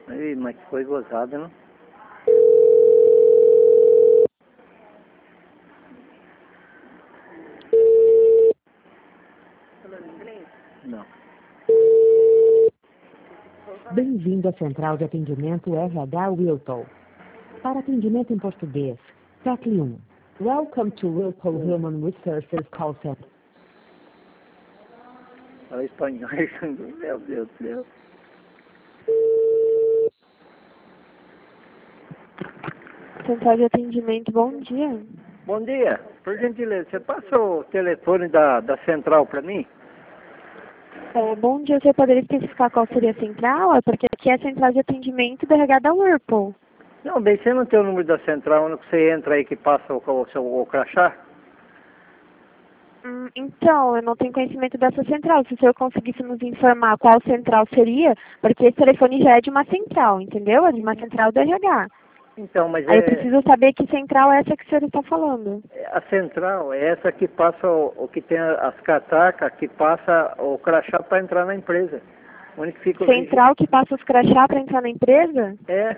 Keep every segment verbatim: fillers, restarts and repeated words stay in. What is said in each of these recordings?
Ih, mas foi gozado, não? Não. Bem-vindo à Central de Atendimento R H Wilton. Para atendimento em português, tecle um. Welcome to Wilton Human Resources Call Center. Fala espanhol. Meu Deus do céu. Central de atendimento, bom dia. Bom dia. Por gentileza, você passa o telefone da, da central para mim? É, bom dia, você poderia especificar qual seria a central? É porque aqui é a central de atendimento do R H da Whirlpool. Não, bem, você não tem o número da central, onde você entra aí que passa o, o seu o crachá? Hum, então, eu não tenho conhecimento dessa central. Se o senhor conseguisse nos informar qual central seria, porque esse telefone já é de uma central, entendeu? É de uma central do R H. Então, mas Aí eu é, preciso saber que central é essa que o senhor está falando. a central é essa que passa o, o que tem as catacas, que passa o crachá para entrar na empresa. Onde que fica o vigi- Central que passa os crachá para entrar na empresa? É,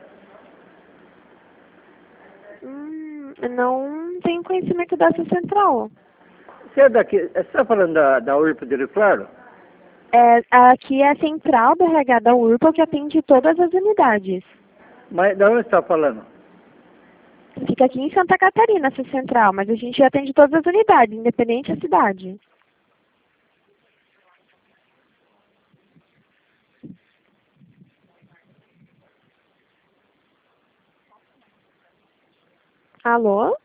Hum, eu não tenho conhecimento dessa central. você é daqui, você está falando da, da Urpa de Rio Claro? É, aqui é a central do R H da Whirlpool que atende todas as unidades. Mas da onde você está falando? Fica aqui em Santa Catarina, essa central, mas a gente atende todas as unidades, independente da cidade. Alô?